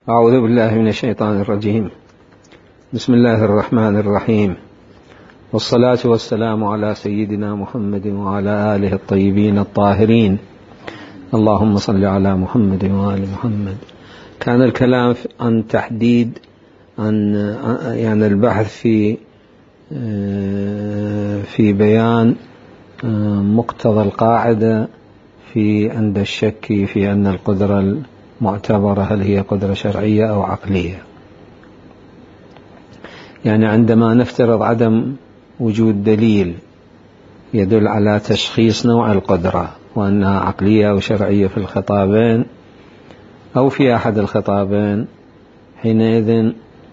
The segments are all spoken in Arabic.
أعوذ بالله من الشيطان الرجيم. بسم الله الرحمن الرحيم، والصلاة والسلام على سيدنا محمد وعلى آله الطيبين الطاهرين. اللهم صل على محمد وآل محمد. كان الكلام عن تحديد يعني البحث في بيان مقتضى القاعدة عند الشك في أن القدرة المعتبرة هل هي قدرة شرعية أو عقلية. يعني عندما نفترض عدم وجود دليل يدل على تشخيص نوع القدرة وأنها عقلية أو شرعية في الخطابين أو في أحد الخطابين، حينئذ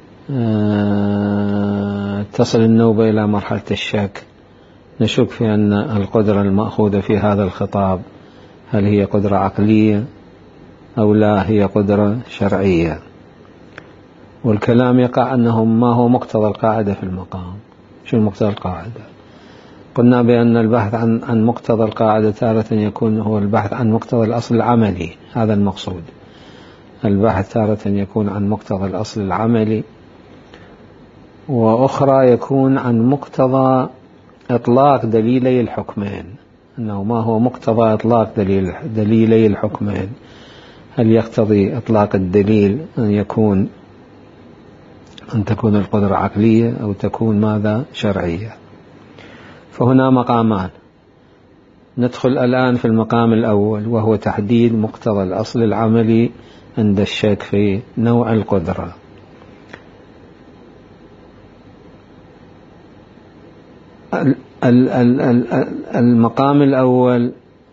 تصل النوبة إلى مرحلة الشك، نشك في أن القدرة المأخوذة في هذا الخطاب هل هي قدرة عقلية أو لا هي قدرة شرعية. والكلام يقع أنه ما هو مقتضى القاعدة في المقام. شو مقتضى القاعدة؟ قلنا بأن البحث عن مقتضى القاعدة تارة يكون هو البحث عن مقتضى الأصل العملي، هذا المقصود. البحث تارة يكون عن مقتضى الأصل العملي، وأخرى يكون عن مقتضى إطلاق دليلي الحكمين. أنه ما هو مقتضى إطلاق دليلي الحكمين؟ هل يقتضي إطلاق الدليل أن تكون القدرة عقلية أو تكون ماذا شرعية؟ فهنا مقامان. ندخل الآن في المقام الأول، وهو تحديد مقتضى الأصل العملي عند الشك في نوع القدرة. المقام الأول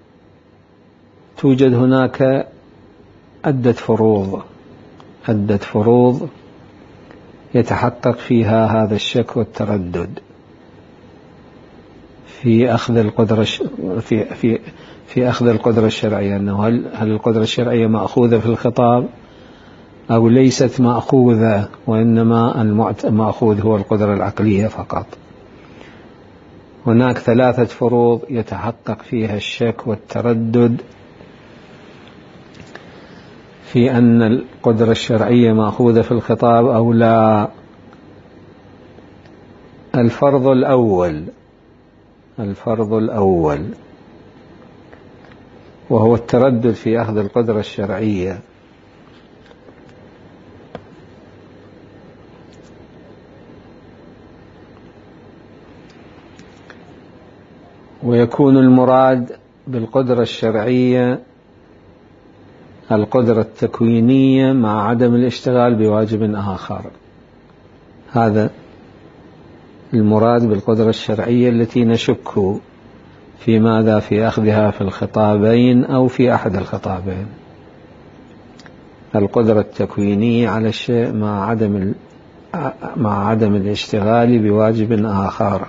توجد هناك عدة فروض يتحقق فيها هذا الشك والتردد في أخذ القدرة في أخذ القدرة الشرعية، أنه هل القدرة الشرعية مأخوذة في الخطاب أو ليست مأخوذة، وإنما المأخوذ هو القدرة العقلية فقط. هناك 3 فروض يتحقق فيها الشك والتردد في أن القدرة الشرعية مأخوذة في الخطاب أو لا. الفرض الأول وهو التردد في أخذ القدرة الشرعية. ويكون المراد بالقدرة الشرعية القدرة التكوينية مع عدم الاشتغال بواجب آخر. هذا المراد بالقدرة الشرعية التي نشك في ماذا في أخذها في الخطابين أو في أحد الخطابين. القدرة التكوينية على الشيء مع عدم الاشتغال بواجب آخر.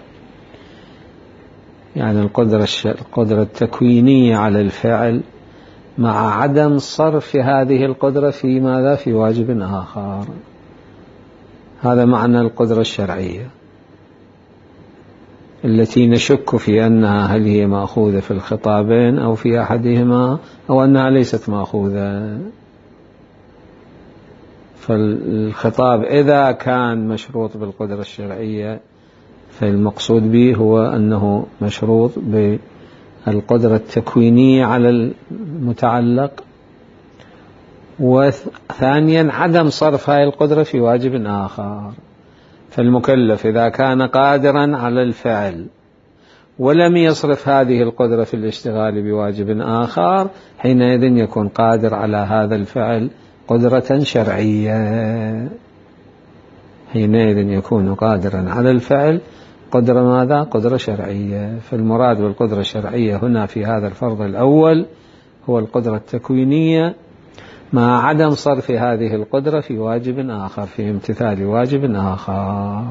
يعني القدرة التكوينية على الفعل مع عدم صرف هذه القدرة في ماذا في واجب آخر. هذا معنى القدرة الشرعية التي نشك في أنها هل هي مأخوذة في الخطابين أو في أحدهما، أو أنها ليست مأخوذة. فالخطاب إذا كان مشروط بالقدرة الشرعية فالمقصود به هو أنه مشروط بالقدرة التكوينية على المتعلق، وثانيا عدم صرف هذه القدرة في واجب آخر. فالمكلف إذا كان قادرا على الفعل ولم يصرف هذه القدرة في الاشتغال بواجب آخر، حينئذ يكون قادر على هذا الفعل قدرة شرعية. حينئذ يكون قادرا على الفعل قدرة ماذا؟ قدرة شرعية. فالمراد بالقدرة الشرعية هنا في هذا الفرض الأول هو القدرة التكوينية مع عدم صرف هذه القدرة في واجب آخر، في امتثال واجب آخر.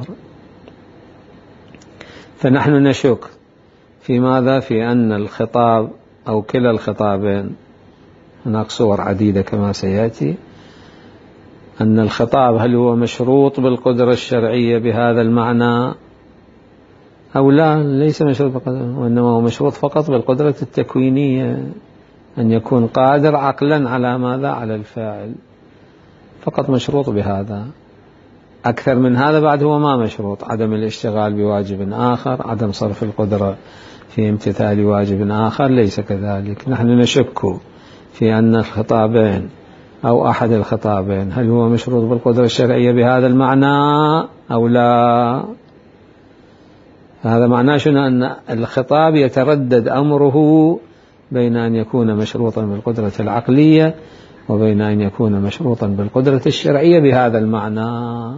فنحن نشك في ماذا؟ في أن الخطاب أو كلا الخطابين، هناك صور عديدة كما سيأتي، أن الخطاب هل هو مشروط بالقدرة الشرعية بهذا المعنى أو لا، ليس مشروط بالقدرة، وإنما هو مشروط فقط بالقدرة التكوينية، أن يكون قادر عقلا على ماذا؟ على الفاعل. فقط مشروط بهذا. أكثر من هذا بعد هو ما مشروط: عدم الاشتغال بواجب آخر، عدم صرف القدرة في امتثال واجب آخر ليس كذلك. نحن نشك في أن الخطابين أو أحد الخطابين هل هو مشروط بالقدرة الشرعية بهذا المعنى أو لا. هذا معناه شنو؟ أن الخطاب يتردد أمره بين أن يكون مشروطا بالقدرة العقلية وبين أن يكون مشروطا بالقدرة الشرعية بهذا المعنى.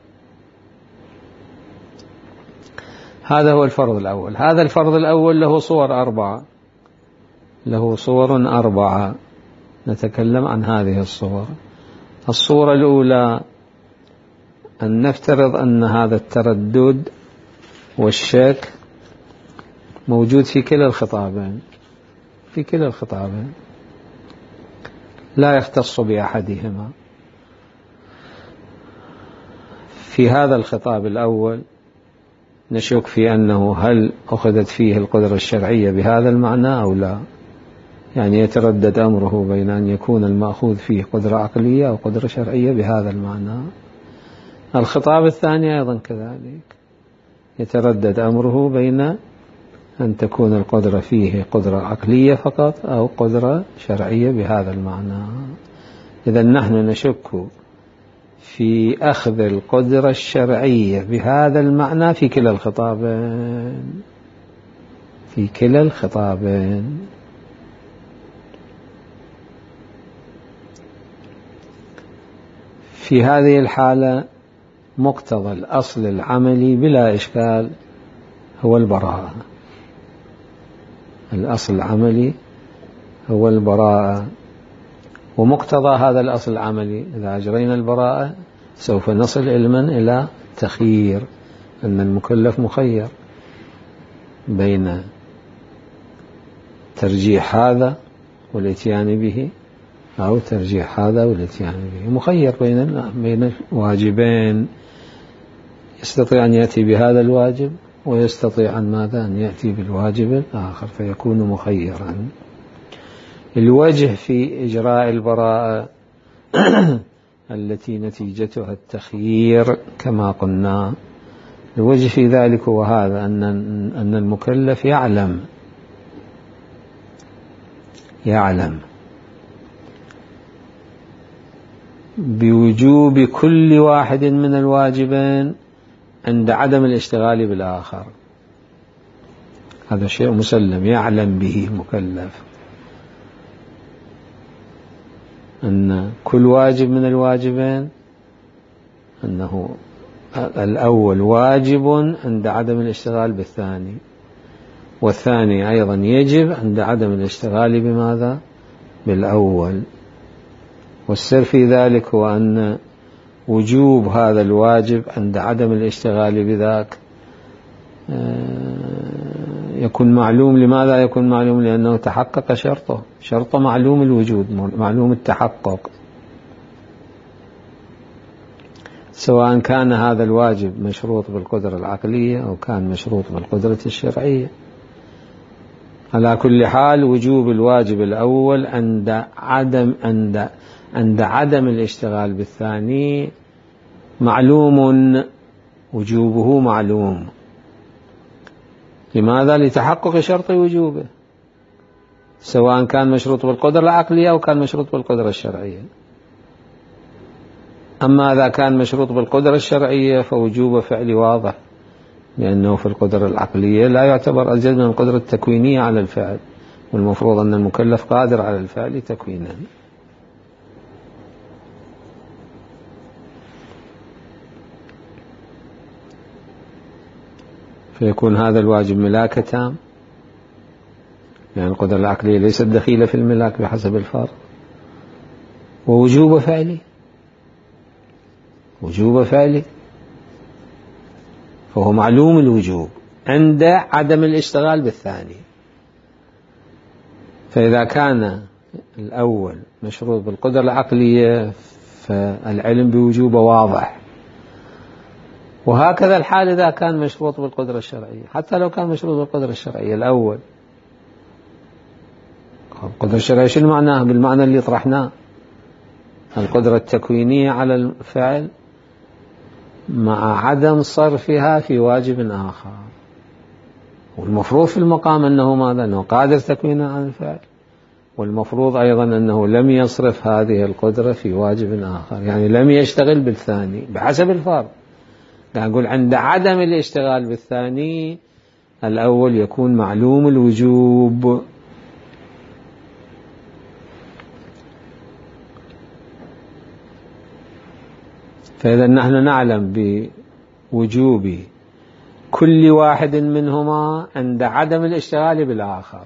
هذا هو الفرض الأول. هذا الفرض الأول له صور أربعة، له صور أربعة، نتكلم عن هذه الصور. الصورة الأولى أن نفترض أن هذا التردد والشك موجود في كلا الخطابين، في كلا الخطابين، لا يختص بأحدهما. في هذا الخطاب الأول نشك في أنه هل أخذت فيه القدرة الشرعية بهذا المعنى أو لا، يعني يتردد أمره بين أن يكون المأخوذ فيه قدرة عقلية أو قدرة شرعية بهذا المعنى. الخطاب الثاني أيضا كذلك يتردد أمره بين أن تكون القدرة فيه قدرة عقلية فقط أو قدرة شرعية بهذا المعنى. إذا نحن نشك في أخذ القدرة الشرعية بهذا المعنى في كلا الخطابين، في كلا الخطابين. في هذه الحالة مقتضى الأصل العملي بلا إشكال هو البراءة. الأصل العملي هو البراءة، ومقتضى هذا الأصل العملي إذا أجرينا البراءة سوف نصل علما إلى تخيير، أن المكلف مخير بين ترجيح هذا والاتيان به أو ترجيح هذا والاتيان به، مخير بين واجبين، يستطيع أن يأتي بهذا الواجب ويستطيع أن ماذا؟ أن يأتي بالواجب الآخر، فيكون مخيرا. الوجه في إجراء البراءة التي نتيجتها التخيير كما قلنا، الوجه في ذلك هو هذا: أن المكلف يعلم بوجوب كل واحد من الواجبين عند عدم الاشتغال بالآخر. هذا شيء مسلم، يعلم به المكلف أن كل واجب من الواجبين أنه الأول واجب عند عدم الاشتغال بالثاني، والثاني أيضا يجب عند عدم الاشتغال بماذا؟ بالأول. والسر في ذلك هو أن وجوب هذا الواجب عند عدم الاشتغال بذاك يكون معلوم. لماذا يكون معلوم؟ لأنه تحقق شرطه معلوم الوجود، معلوم التحقق، سواء كان هذا الواجب مشروط بالقدرة العقلية أو كان مشروط بالقدرة الشرعية. على كل حال وجوب الواجب الأول عند عدم الاشتغال بالثاني معلوم، وجوبه معلوم. لماذا؟ لتحقق شرط وجوبه، سواء كان مشروط بالقدرة العقلية أو كان مشروط بالقدرة الشرعية. أما إذا كان مشروط بالقدرة الشرعية فوجوب فعل واضح، لأنه في القدرة العقلية لا يعتبر أزيد من القدرة التكوينية على الفعل، والمفروض أن المكلف قادر على الفعل تكوينا. فيكون هذا الواجب ملاك تام، يعني القدرة العقلية ليست دخيلة في الملاك بحسب الفرض. ووجوب فعلي فهو معلوم الوجوب عند عدم الاشتغال بالثاني. فإذا كان الأول مشروط بالقدرة العقلية فالعلم بوجوبه واضح، وهكذا الحال إذا كان مشروط بالقدرة الشرعية. حتى لو كان مشروط بالقدرة الشرعية الأول، القدرة الشرعية شنو معناها؟ بالمعنى اللي طرحناه، القدرة التكوينية على الفعل مع عدم صرفها في واجب آخر. والمفروض في المقام أنه ماذا؟ أنه قادر تكوينا على الفعل، والمفروض أيضا أنه لم يصرف هذه القدرة في واجب آخر، يعني لم يشتغل بالثاني بحسب الفرض. يعني نقول عند عدم الاشتغال بالثاني الأول يكون معلوم الوجوب. فإذا نحن نعلم بوجوب كل واحد منهما عند عدم الاشتغال بالآخر.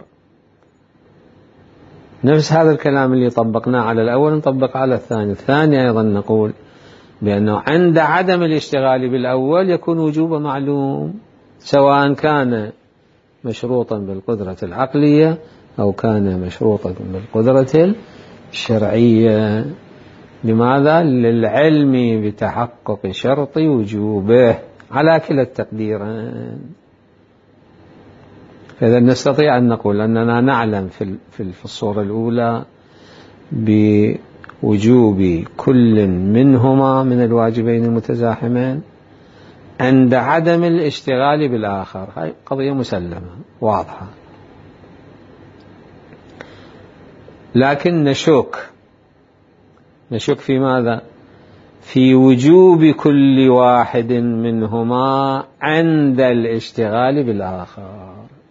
نفس هذا الكلام اللي طبقناه على الأول نطبق على الثاني. الثاني أيضا نقول بأنه عند عدم الاشتغال بالأول يكون وجوب معلوم، سواء كان مشروطا بالقدرة العقلية أو كان مشروطا بالقدرة الشرعية. لماذا؟ للعلم بتحقق شرط وجوبه على كلا التقديرين. فإذا نستطيع أن نقول أننا نعلم في الصورة الأولى بوجوب كل منهما من الواجبين المتزاحمين عند عدم الاشتغال بالآخر. هاي قضية مسلمة واضحة، لكن نشك في ماذا؟ في وجوب كل واحد منهما عند الاشتغال بالآخر.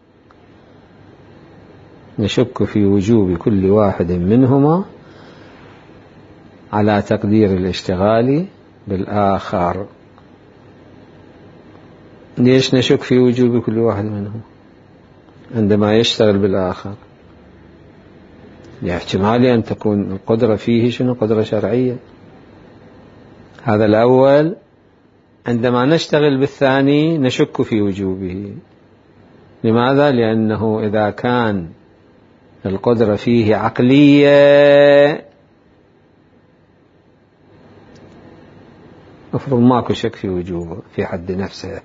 نشك في وجوب كل واحد منهما على تقدير الاشتغال بالآخر. ليش نشك في وجوب كل واحد منهم عندما يشتغل بالآخر؟ لاحتمال أن تكون القدرة فيه شنو؟ قدرة شرعية. هذا الأول. عندما نشتغل بالثاني نشك في وجوبه. لماذا؟ لأنه إذا كان القدرة فيه عقلية أفرض ماكو شك في وجوبه في حد نفسه،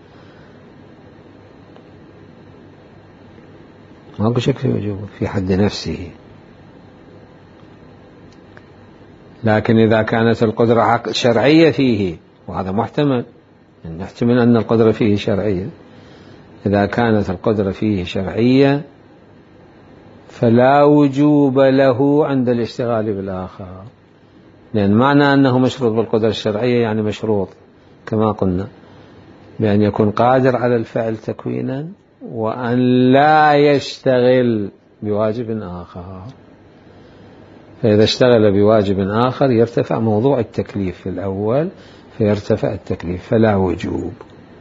ماكو شك في وجوبه في حد نفسه. لكن إذا كانت القدرة شرعية فيه، وهذا محتمل، نحتمل أن القدرة فيه شرعية، إذا كانت القدرة فيه شرعية فلا وجوب له عند الاشتغال بالآخر، لأن معنى أنه مشروط بالقدرة الشرعية يعني مشروط كما قلنا بأن يكون قادر على الفعل تكوينا وأن لا يشتغل بواجب آخر. فإذا اشتغل بواجب آخر يرتفع موضوع التكليف في الأول، فيرتفع التكليف فلا وجوب.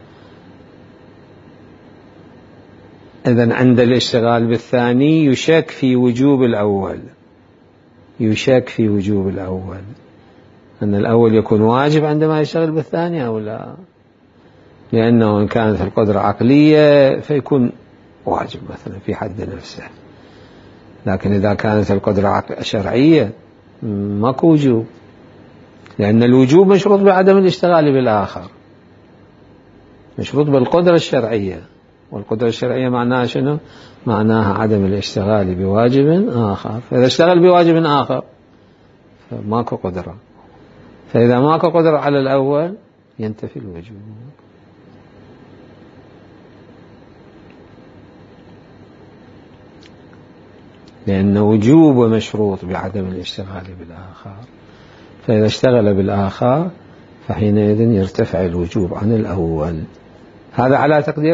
إذن عند الاشتغال بالثاني يشك في وجوب الأول، يشك في وجوب الأول، أن الأول يكون واجب عندما يشتغل بالثاني أو لا، لأنه إن كانت القدرة عقلية فيكون واجب مثلا في حد نفسه، لكن إذا كانت القدرة شرعية ماكو وجوب، لأن الوجوب مشروط بعدم الاشتغال بالآخر، مشروط بالقدرة الشرعية، والقدرة الشرعية معناها شنو؟ معناها عدم الاشتغال بواجب آخر. فإذا اشتغل بواجب آخر فماكو قدرة، فإذا ماكو قدرة على الأول ينتفي الوجوب. لأن وجوب مشروط بعدم الاشتغال بالآخر، فإذا اشتغل بالآخر فحينئذ يرتفع الوجوب عن الأول. هذا على تقدير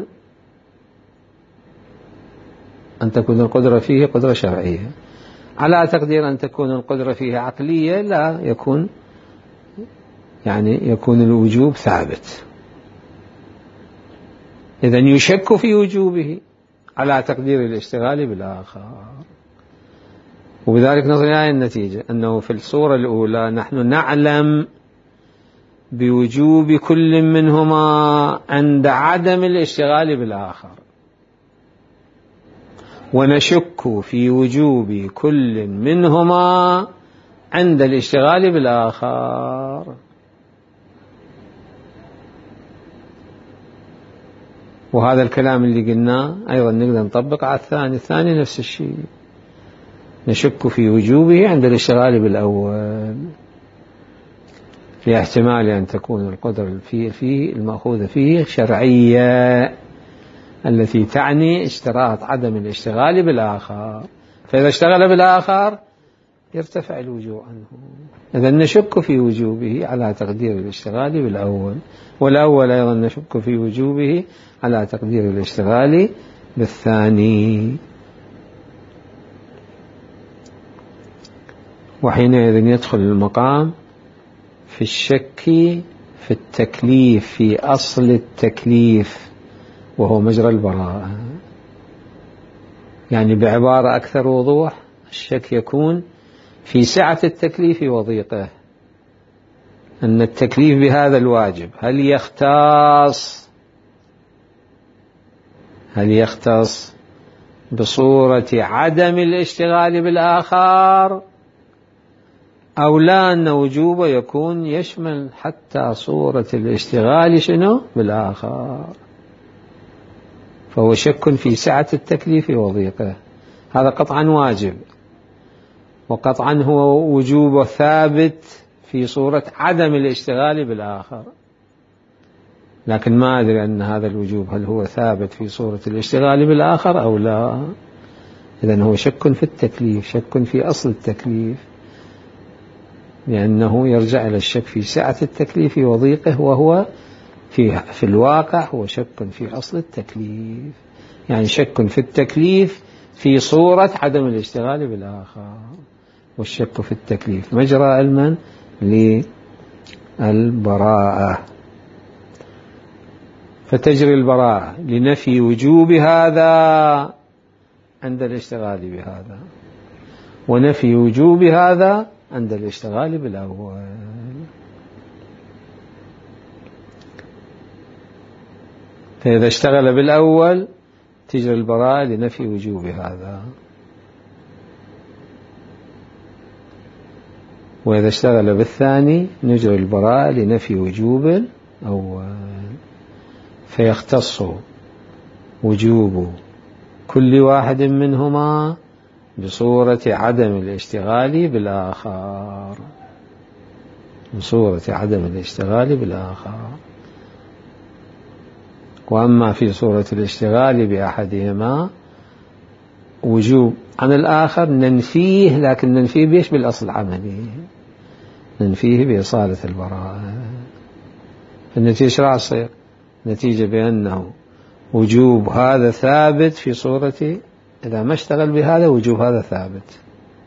أن تكون القدرة فيه قدرة شرعية. على تقدير أن تكون القدرة فيه عقلية لا يكون، يعني يكون الوجوب ثابت. إذن يشك في وجوبه على تقدير الاشتغال بالآخر. وبذلك نصل إلى النتيجة أنه في الصورة الأولى نحن نعلم بوجوب كل منهما عند عدم الاشتغال بالآخر، ونشك في وجوب كل منهما عند الاشتغال بالآخر. وهذا الكلام اللي قلناه أيضا نقدر نطبق على الثاني. الثاني نفس الشيء، نشك في وجوبه عند الاشتغال بالأول، في احتمال أن تكون القدرة فيه المأخوذة فيه شرعية التي تعني اشتراط عدم الاشتغال بالآخر، فإذا اشتغل بالآخر يرتفع الوجوب عنه. إذا نشك في وجوبه على تقدير الاشتغال بالأول، والأول أيضا نشك في وجوبه على تقدير الاشتغال بالثاني. وحينئذ يدخل المقام في الشك في التكليف، في أصل التكليف، وهو مجرى البراءة. يعني بعبارة أكثر وضوح، الشك يكون في سعة التكليف وضيقه، أن التكليف بهذا الواجب هل يختص بصورة عدم الاشتغال بالآخر، أو لا، أن وجوبه يكون يشمل حتى صورة الاشتغال بالآخر. فهو شك في سعة التكليف وضيقه، هذا قطعا واجب، وقطعا هو وجوب ثابت في صورة عدم الاشتغال بالآخر، لكن ما أدري أن هذا الوجوب هل هو ثابت في صورة الاشتغال بالآخر أو لا. إذن هو شك في التكليف، شك في أصل التكليف، لأنه يرجع إلى الشك في سعة التكليف وضيقه، وهو في الواقع هو شك في أصل التكليف، يعني شك في التكليف في صورة عدم الاشتغال بالآخر. والشك في التكليف مجرى علما للبراءة، فتجري البراءة لنفي وجوب هذا عند الاشتغال بهذا، ونفي وجوب هذا عند الاشتغال بالأول. فإذا اشتغل بالأول تجري البراءة لنفي وجوب هذا، وإذا اشتغل بالثاني نجري البراءة لنفي وجوب الأول، فيختص وجوب كل واحد منهما بصورة عدم الاشتغال بالآخر، بصورة عدم الاشتغال بالآخر. وأما في صورة الاشتغال بأحدهما وجوب عن الآخر ننفيه، لكن ننفيه بيش بالأصل العملي، ننفيه بإصالة البراءة. النتيجة راح تصير نتيجة بأنه وجوب هذا ثابت في صورة إذا ما اشتغل بهذا وجوب هذا ثابت،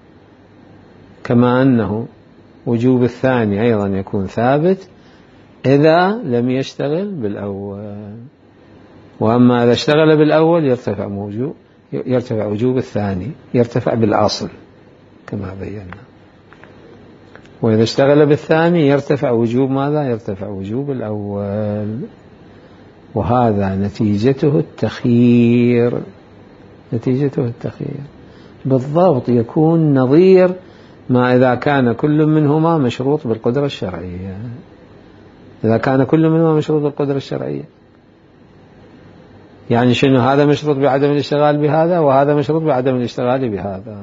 كما أنه وجوب الثاني أيضا يكون ثابت إذا لم يشتغل بالأول. وأما إذا اشتغل بالأول يرتفع وجوب الثاني، يرتفع بالأصل كما بينا. وإذا اشتغل بالثاني يرتفع وجوب ماذا؟ يرتفع وجوب الأول. وهذا نتيجته التخيير، نتيجته التخيير بالضبط يكون نظير ما إذا كان كل منهما مشروط بالقدرة الشرعية. إذا كان كل منهما مشروط بالقدرة الشرعية يعني شنو؟ هذا مشروط بعدم الاشتغال بهذا، وهذا مشروط بعدم الاشتغال بهذا.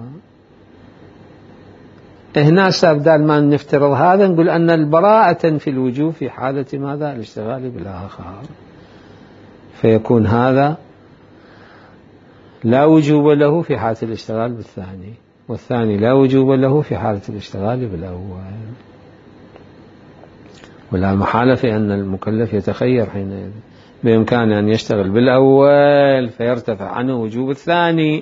هنا بدال ما نفترض هذا نقول أن البراءة في الوجوب في حالة ماذا؟ الاشتغال بالآخر، فيكون هذا لا وجوب له في حالة الاشتغال بالثاني، والثاني لا وجوب له في حالة الاشتغال بالأول. ولا محالة في أن المكلف يتخير حينئذ، بإمكانه أن يشتغل بالأول فيرتفع عنه وجوب الثاني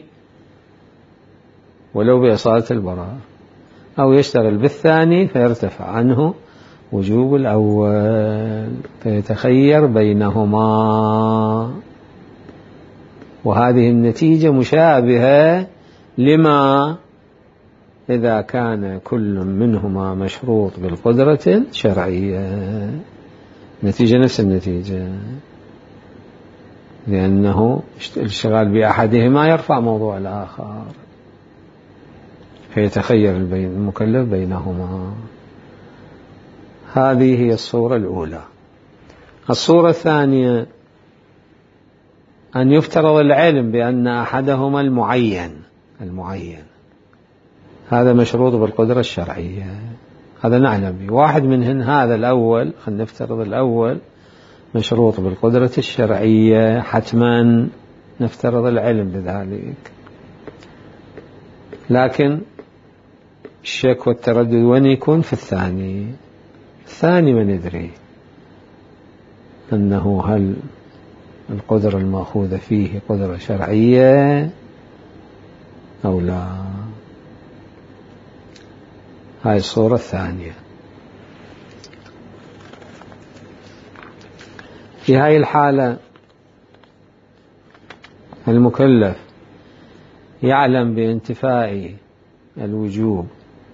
ولو بإصالة البراءة، أو يشتغل بالثاني فيرتفع عنه وجوب الأول، فيتخير بينهما. وهذه النتيجة مشابهة لما إذا كان كل منهما مشروط بالقدرة الشرعية، نتيجة نفس النتيجة، لأنه الاشتغال بأحدهما يرفع موضوع الآخر، فيتخير المكلف بينهما. هذه هي الصورة الأولى. الصورة الثانية أن يفترض العلم بأن أحدهما المعين، هذا مشروط بالقدرة الشرعية، هذا نعلم به. واحد منهن هذا الأول، خلينا نفترض الأول مشروط بالقدرة الشرعية حتما، نفترض العلم بذلك، لكن الشك والتردد وين يكون؟ في الثاني. الثاني ما ندري أنه هل القدرة المأخوذة فيه قدرة شرعية أو لا. هاي الصورة الثانية. في هاي الحالة المكلف يعلم بانتفاء الوجوب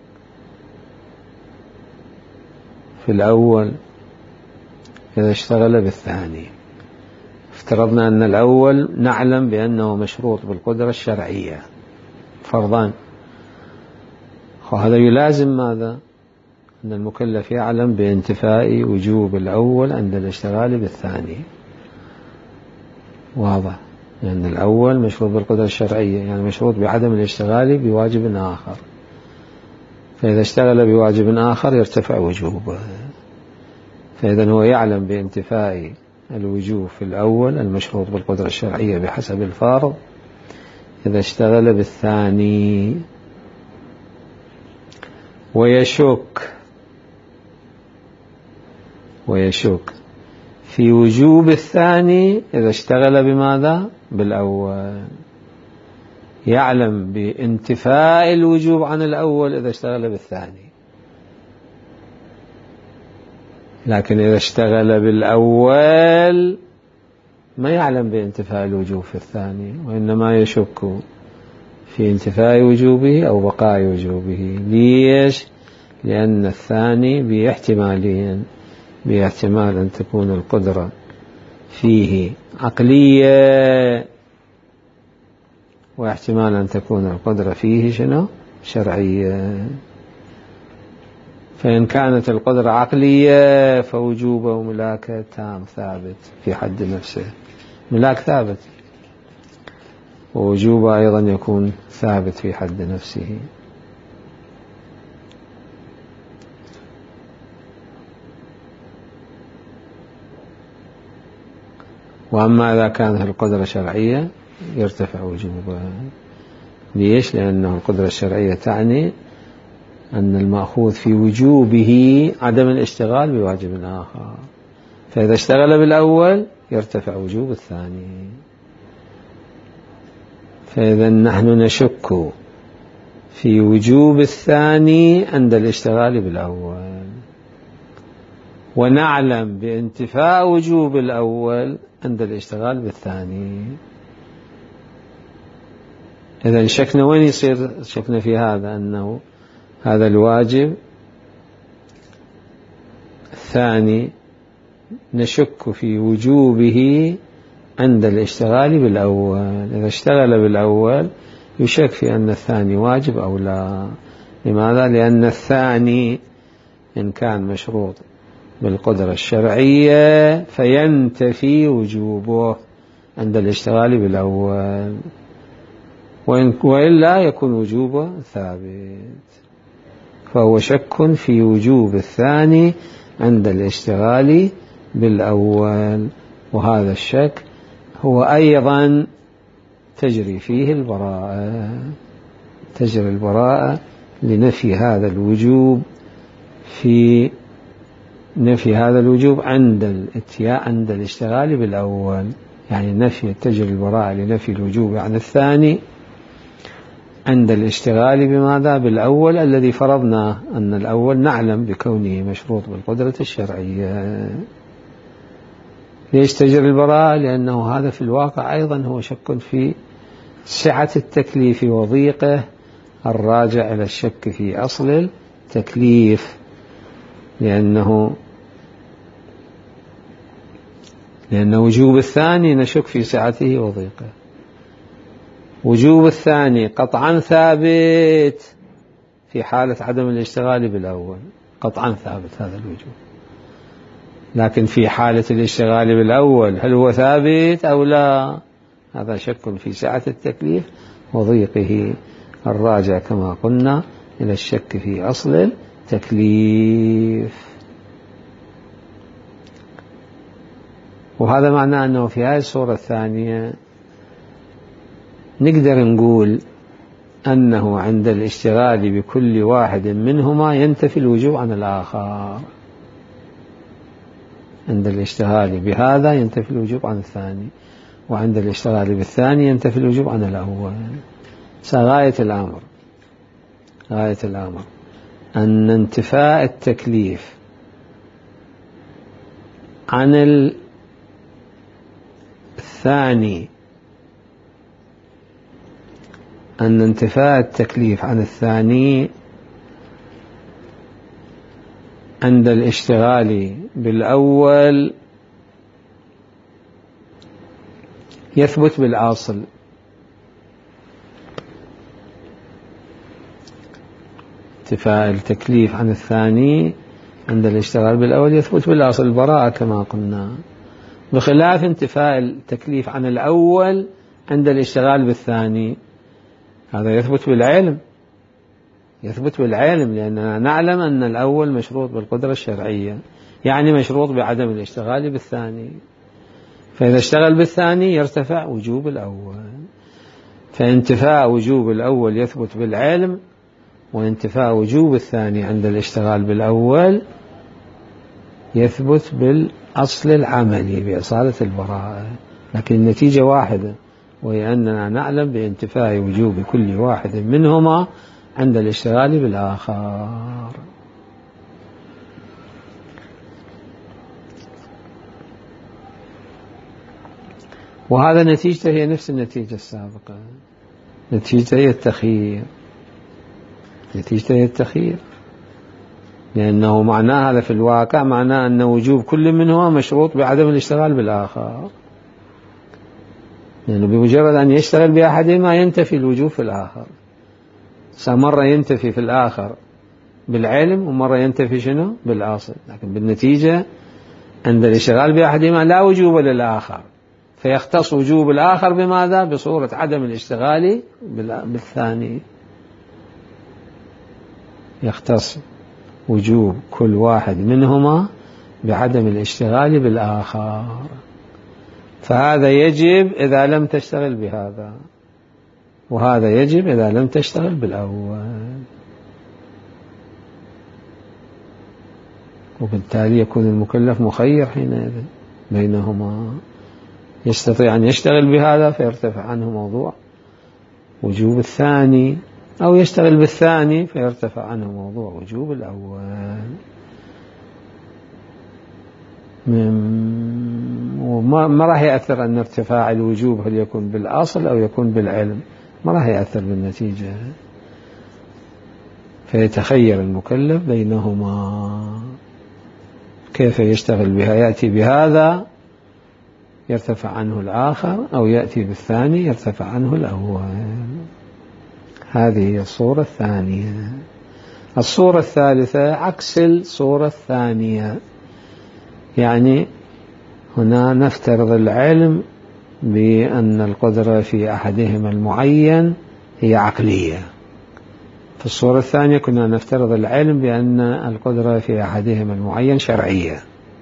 في الأول إذا اشتغل بالثاني. افترضنا أن الأول نعلم بأنه مشروط بالقدرة الشرعية فرضان، وهذا يلازم ماذا؟ أن المكلف يعلم بانتفاء وجوب الأول عند الاشتغال بالثاني. واضح؟ لأن الأول مشروط بالقدرة الشرعية، يعني مشروط بعدم الاشتغال بواجب آخر، فإذا اشتغل بواجب آخر يرتفع وجوبه. فإذا هو يعلم بانتفاء الوجوب في الأول المشروط بالقدرة الشرعية بحسب الفارض إذا اشتغل بالثاني، ويشك في وجوب الثاني إذا اشتغل بماذا؟ بالأول. يعلم بانتفاء الوجوب عن الأول إذا اشتغل بالثاني، لكن إذا اشتغل بالأول ما يعلم بانتفاء الوجوب في الثاني، وإنما يشك في انتفاء وجوبه أو بقاء وجوبه. ليش؟ لأن الثاني باحتمال أن تكون القدرة فيه عقلية، واحتمال أن تكون القدرة فيه شرعية. فإن كانت القدرة عقلية فوجوبه ملاك تام ثابت في حد نفسه، ملاك ثابت، ووجوبه أيضا يكون ثابت في حد نفسه. وأما إذا كانت القدرة شرعية يرتفع وجوبها. ليش؟ لأنه القدرة الشرعية تعني أن المأخوذ في وجوبه عدم الاشتغال بواجب آخر، فإذا اشتغل بالأول يرتفع وجوب الثاني. فإذا نحن نشك في وجوب الثاني عند الاشتغال بالأول، ونعلم بانتفاء وجوب الأول عند الاشتغال بالثاني. إذا شكنا وين يصير شكنا في هذا؟ أنه هذا الواجب الثاني نشك في وجوبه عند الاشتغال بالأول. إذا اشتغل بالأول يشك في أن الثاني واجب أو لا. لماذا؟ لأن الثاني إن كان مشروط بالقدرة الشرعية فينتفي وجوبه عند الاشتغال بالأول، وإلا يكون وجوبه ثابت. فهو شك في وجوب الثاني عند الاشتغال بالأول، وهذا الشك هو أيضا تجري فيه البراءة، تجري البراءة لنفي هذا الوجوب، في نفي هذا الوجوب عند الاشتغال بالأول. يعني تجري البراءة لنفي الوجوب عن الثاني عند الاشتغال بماذا؟ بالأول الذي فرضنا أن الأول نعلم بكونه مشروط بالقدرة الشرعية. ليش تجري البراءة؟ لأنه هذا في الواقع أيضا هو شك في سعة التكليف وضيقه، الراجع إلى الشك في أصل التكليف، لأن وجوب الثاني نشك في سعته وضيقه. وجوب الثاني قطعا ثابت في حالة عدم الاشتغال بالأول، قطعا ثابت هذا الوجوب، لكن في حالة الاشتغال بالأول هل هو ثابت أو لا؟ هذا شك في سعة التكليف وضيقه، الراجع كما قلنا إلى الشك في أصل التكليف. وهذا معناه أنه في هذه الصورة الثانية نقدر نقول أنه عند الاشتغال بكل واحد منهما ينتفي الوجوب عن الآخر. عند الاشتغال بهذا ينتفي الوجوب عن الثاني، وعند الاشتغال بالثاني ينتفي الوجوب عن الأول. غاية الأمر أن انتفاء التكليف عن الثاني عند الاشتغال بالأول يثبت بالأصل. انتفاء التكليف عن الثاني عند الاشتغال بالأول يثبت بالأصل، البراءة كما قلنا، بخلاف انتفاء التكليف عن الأول عند الاشتغال بالثاني، هذا يثبت بالعلم، لأننا نعلم أن الأول مشروط بالقدرة الشرعية، يعني مشروط بعدم الاشتغال بالثاني، فإذا اشتغل بالثاني يرتفع وجوب الأول. فانتفاء وجوب الأول يثبت بالعلم، وانتفاء وجوب الثاني عند الاشتغال بالأول يثبت بالأصل العملي بإصالة البراءة، لكن النتيجة واحدة، وهي أننا نعلم بانتفاء وجوب كل واحد منهما عند الاشتغال بالآخر. وهذا نتيجته هي نفس النتيجة السابقة، نتيجته هي التخيير، لأنه معناه هذا في الواقع معناه أن وجوب كل منهما مشروط بعدم الاشتغال بالآخر، لأنه بمجرد أن يشتغل بأحدهما ينتفي الوجوب في الآخر. مرة ينتفي في الآخر بالعلم، ومرة ينتفي شنو؟ بالأصل، لكن بالنتيجة عند الاشتغال بأحدهما لا وجوب للآخر، فيختص وجوب الآخر بماذا؟ بصورة عدم الاشتغال بالثاني، يختص وجوب كل واحد منهما بعدم الاشتغال بالآخر، فهذا يجب إذا لم تشتغل بهذا، وهذا يجب إذا لم تشتغل بالأول، وبالتالي يكون المكلف مخير حينئذ بينهما، يستطيع أن يشتغل بهذا فيرتفع عنه موضوع وجوب الثاني، أو يشتغل بالثاني فيرتفع عنه موضوع وجوب الأول. وما راح يأثر أن ارتفاع الوجوب هل يكون بالأصل أو يكون بالعلم، ما راح يأثر بالنتيجة، فيتخير المكلف بينهما كيف يشتغل بها، يأتي بهذا يرتفع عنه الآخر، أو يأتي بالثاني يرتفع عنه الأول. هذه هي الصورة الثانية. الصورة الثالثة عكس الصورة الثانية، يعني هنا نفترض العلم بأن القدرة في أحدهما المعين هي عقلية، في الصورة الثانية كنا نفترض العلم بأن القدرة في أحدهما المعين شرعية.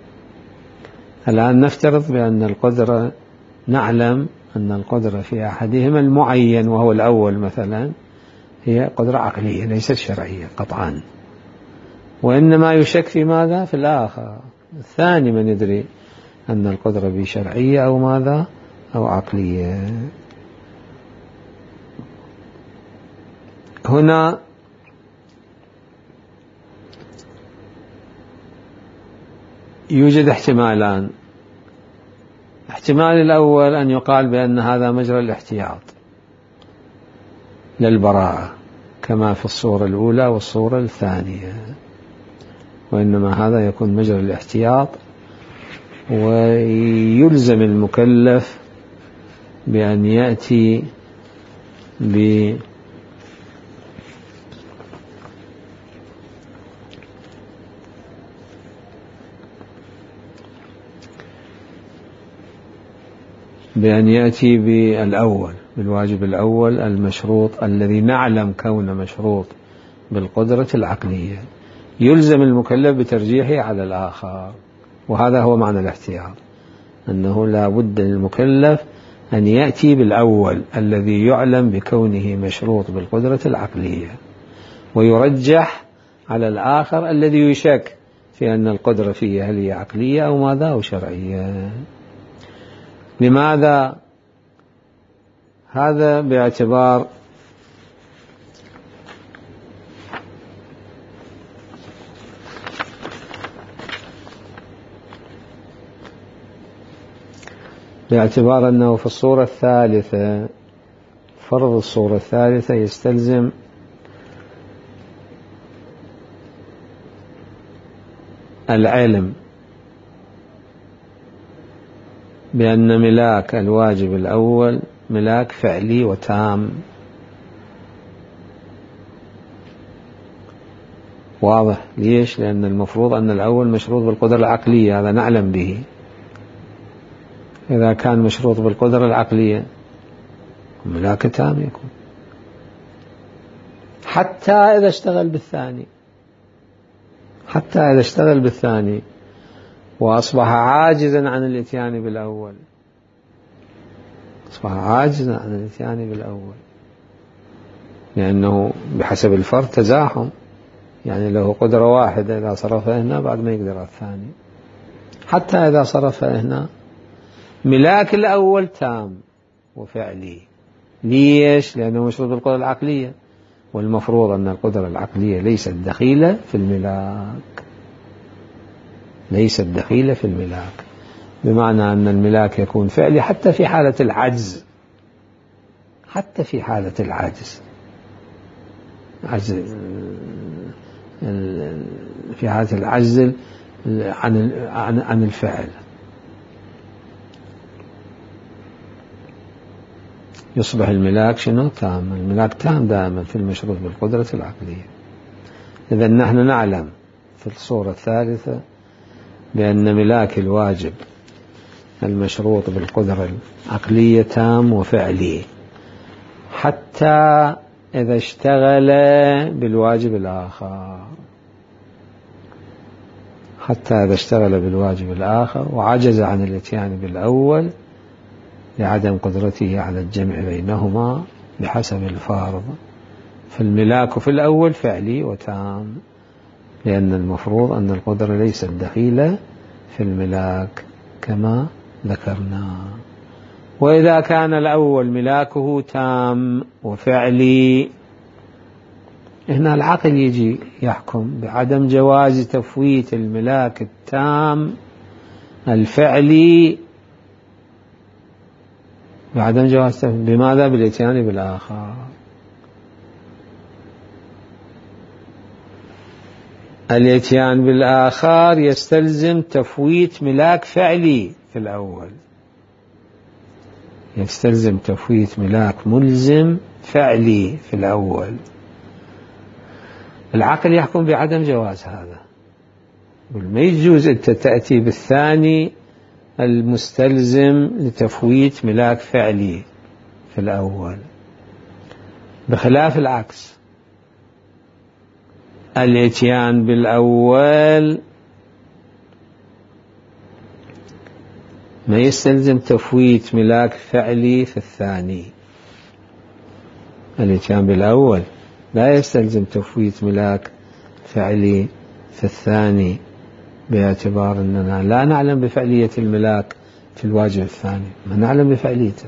الآن نفترض بأن القدرة، نعلم أن القدرة في أحدهما المعين وهو الأول مثلا هي قدرة عقلية ليست شرعية قطعا، وإنما يشك في ماذا؟ في الآخر الثاني، من يدري أن القدرة بشرعية أو ماذا؟ أو عقلية. هنا يوجد احتمالان. احتمال الأول أن يقال بأن هذا مجرى الاحتياط للبراءة كما في الصورة الأولى والصورة الثانية، وإنما هذا يكون مجرى الاحتياط، ويلزم المكلف بأن يأتي بالواجب الأول المشروط الذي نعلم كونه مشروط بالقدرة العقلية، يلزم المكلف بترجيحه على الآخر. وهذا هو معنى الاحتياط، أنه لا بد للمكلف أن يأتي بالأول الذي يعلم بكونه مشروط بالقدرة العقلية، ويرجح على الآخر الذي يشك في أن القدرة فيه هل هي عقلية أو ماذا أو شرعية. لماذا؟ هذا باعتبار أنه في الصورة الثالثة، فرض الصورة الثالثة يستلزم العلم بأن ملاك الواجب الأول ملاك فعلي وتام. واضح؟ ليش؟ لأن المفروض أن الأول مشروط بالقدرة العقلية، هذا نعلم به. إذا كان مشروط بالقدرة العقلية ملاك تام يكون، حتى إذا اشتغل بالثاني وأصبح عاجزا عن الاتيان بالأول، لأنه بحسب الفرد تزاحم، يعني له قدرة واحدة إذا صرفها هنا بعد ما يقدر الثاني. حتى إذا صرفها هنا ملاك الأول تام وفعلي. ليش؟ لأنه مشروط بالقدرة العقلية، والمفروض أن القدرة العقلية ليست دخيلة في الملاك، بمعنى أن الملاك يكون فعلي حتى في حالة العجز، في حالة العجز عن الفعل يصبح الملاك شنو؟ تام. الملاك تام دائما في المشروط بالقدرة العقلية. إذا نحن نعلم في الصورة الثالثة بأن ملاك الواجب المشروط بالقدرة العقلية تام وفعلي حتى إذا اشتغل بالواجب الآخر وعجز عن الاتيان بالأول لعدم قدرته على الجمع بينهما بحسب الفارض. فالملاك في الأول فعلي وتام، لأن المفروض أن القدرة ليست دخيلة في الملاك كما ذكرنا. وإذا كان الأول ملاكه تام وفعلي، هنا العقل يجي يحكم بعدم جواز تفويت الملاك التام الفعلي، بعدم جواز بماذا؟ بالاتيان بالآخر. الاتيان بالآخر يستلزم تفويت ملاك فعلي في الأول، يستلزم تفويت ملاك ملزم فعلي في الأول. العقل يحكم بعدم جواز هذا، ما يجوز أنت تأتي بالثاني المستلزم لتفويت ملاك فعلي في الأول، بخلاف العكس. الاتيان بالأول ما يستلزم تفويت ملاك فعلي في الثاني. الاتيان بالأول لا يستلزم تفويت ملاك فعلي في الثاني، باعتبار أننا لا نعلم بفعلية الملاك في الواجب الثاني، ما نعلم بفعليته،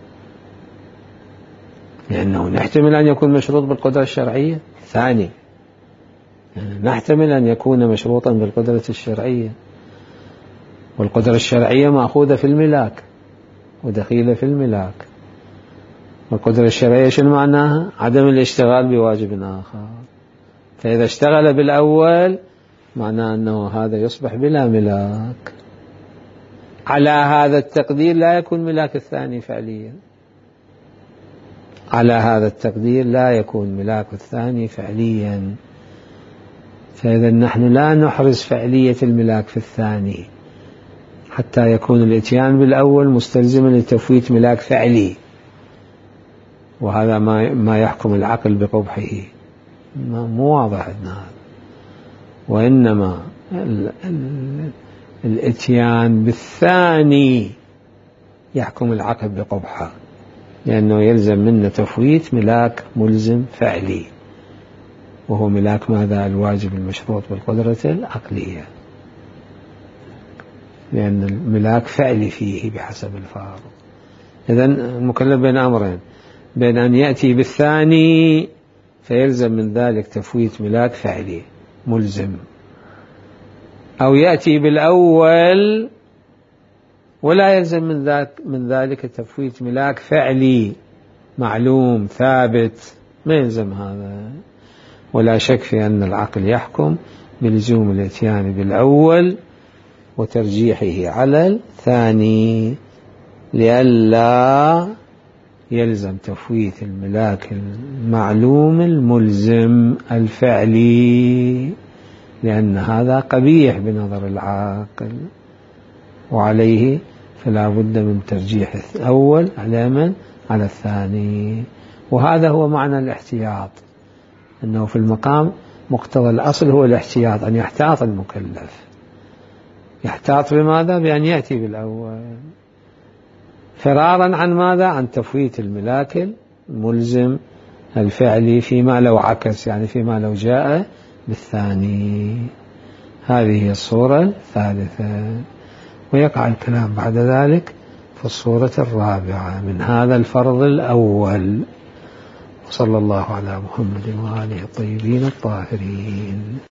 لأنه نحتمل أن يكون مشروط بالقدرة الشرعية ثاني، نحتمل أن يكون مشروطا بالقدرة الشرعية، والقدرة الشرعية مأخوذة في الملاك ودخيلة في الملاك. والقدرة الشرعية شنو معناها؟ عدم الاشتغال بواجب آخر. فإذا اشتغل بالأول معناه أنه هذا يصبح بلا ملاك. على هذا التقدير لا يكون ملاك الثاني فعليا، فإذا نحن لا نحرز فعلية الملاك في الثاني حتى يكون الاتيان بالأول مستلزما لتفويت ملاك فعلي، وهذا ما يحكم العقل بقبحه. مو واضح عندنا هذا. وإنما الإتيان بالثاني يحكم العقد بقبحه، لأنه يلزم منه تفويت ملاك ملزم فعلي، وهو ملاك ماذا؟ الواجب المشروط بالقدرة العقلية، لأن الملاك فعلي فيه بحسب الفارض. إذن المكلف بين أمرين، بين أن يأتي بالثاني فيلزم من ذلك تفويت ملاك فعلي ملزم، أو يأتي بالأول ولا يلزم من ذلك تفويت ملاك فعلي معلوم ثابت، ما يلزم هذا. ولا شك في أن العقل يحكم بلزوم الاتيان بالأول وترجيحه على الثاني، لئلا يلزم تفويت الملاك المعلوم الملزم الفعلي، لأن هذا قبيح بنظر العاقل، وعليه فلا بد من ترجيح الأول على من؟ على الثاني. وهذا هو معنى الاحتياط، أنه في المقام مقتضى الأصل هو الاحتياط، أن يحتاط المكلف. يحتاط بماذا؟ بأن يأتي بالأول، فرارا عن ماذا؟ عن تفويت الملاك الملزم الفعلي فيما لو عكس، يعني فيما لو جاء بالثاني. هذه هي الصورة الثالثة. ويقع الكلام بعد ذلك في الصورة الرابعة من هذا الفرض الأول. صلى الله على محمد وآله الطيبين الطاهرين.